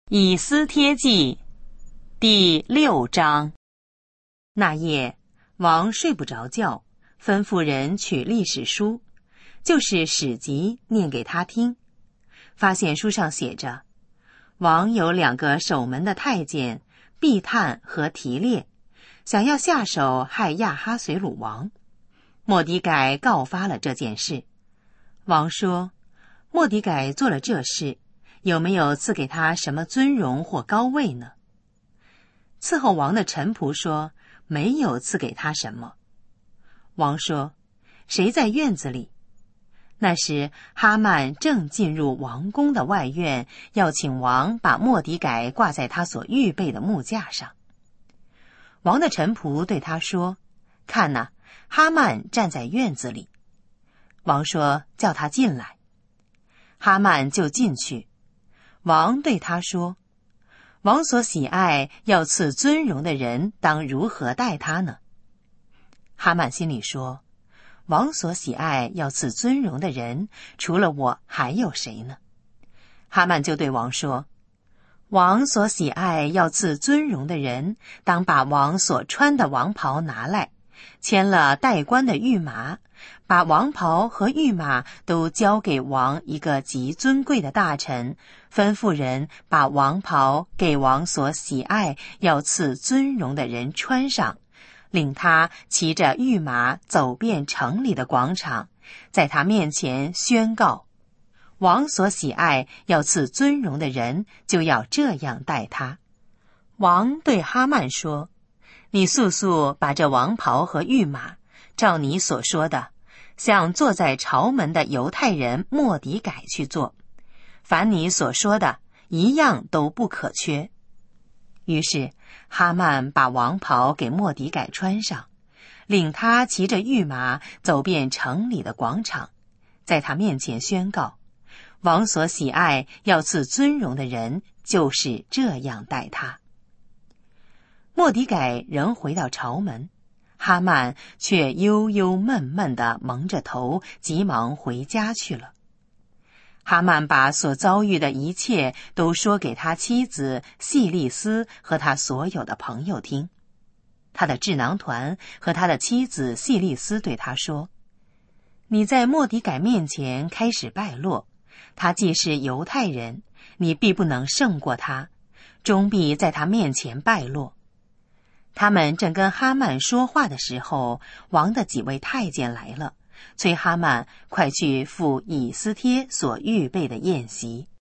以斯帖记第6章。那夜，王睡不着觉，吩咐人取历史书，就是史籍，念给他听。发现书上写着，王有2个守门的太监毕探和提列，想要下手害亚哈随鲁王。末底改告发了这件事。王说，末底改做了这事，有没有赐给他什么尊荣或高位呢？伺候王的臣仆说，没有赐给他什么。王说，谁在院子里？那时哈曼正进入王宫的外院，要请王把末底改挂在他所预备的木架上。王的臣仆对他说，看哪，哈曼站在院子里。王说，叫他进来。哈曼就进去。王对他说，王所喜爱要赐尊荣的人，当如何待他呢？哈曼心里说，王所喜爱要赐尊荣的人，除了我还有谁呢？哈曼就对王说，王所喜爱要赐尊荣的人，当把王所穿的王袍拿来，牵了带冠的御马，把王袍和御马都交给王一个极尊贵的大臣，吩咐人把王袍给王所喜爱要赐尊荣的人穿上，领他骑着御马走遍城里的广场，在他面前宣告，王所喜爱要赐尊荣的人，就要这样待他。王对哈曼说，你速速把这王袍和御马，照你所说的，向坐在朝门的犹太人末底改去做，凡你所说的，一样都不可缺。于是哈曼把王袍给末底改穿上，领他骑着御马走遍城里的广场，在他面前宣告，王所喜爱要赐尊荣的人，就是这样待他。末底改仍回到朝门，哈曼却忧忧闷闷地蒙着头，急忙回家去了。哈曼把所遭遇的一切都说给他妻子细利斯和他所有的朋友听。他的智囊团和他的妻子细利斯对他说，你在末底改面前开始败落，他既是犹太人，你必不能胜过他，终必在他面前败落。他们正跟哈曼说话的时候，王的几位太监来了，催哈曼快去赴以斯帖所预备的宴席。